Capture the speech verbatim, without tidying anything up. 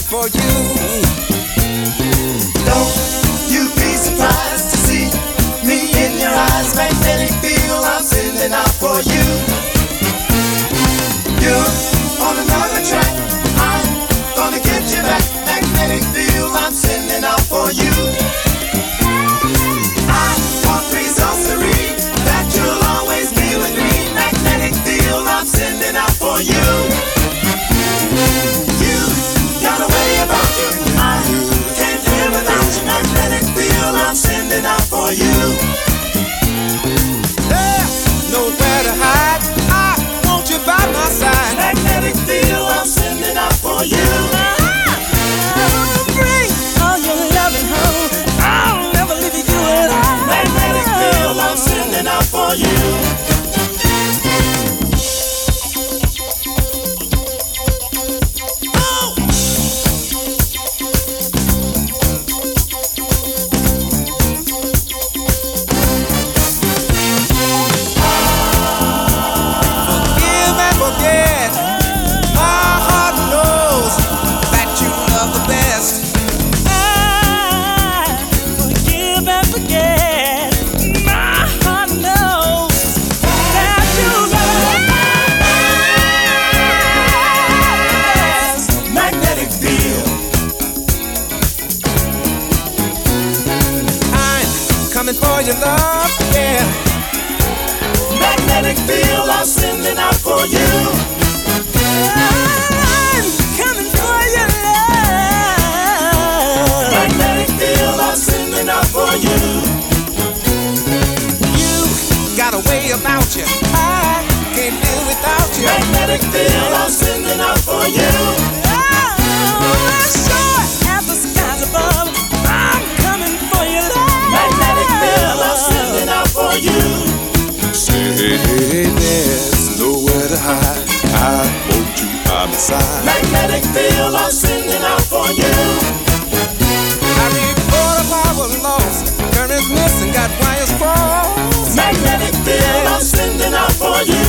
for you. Don't you be surprised to see me in your eyes. Magnetic field I'm sending out for you. You're on another track, I'm gonna get you back. Magnetic field I'm sending out for you. I want results to read that you'll always be with me. Magnetic field I'm sending out for you. You got a way about you, I can't live without you. Magnetic field I'm sending out for you. There's nowhere to hide, I want you by my side. Magnetic field I'm sending out for you. Bring all your loving home, I'll never leave you alone. Magnetic field I'm sending out for you. For your love, yeah. Magnetic field I'm sending out for you. I'm coming for your love. Magnetic field I'm sending out for you. You got a way about you, I can't live without you. Magnetic field I'm sending out for you. Oh, as sure as the skies above, I'm coming for your love. Magnetic field I'm sending out for you. Say, there's nowhere to hide, I want you by my side. Magnetic field I'm sending out for you. I report a power lost, current's missing, got wires crossed. Magnetic field I'm sending out for you.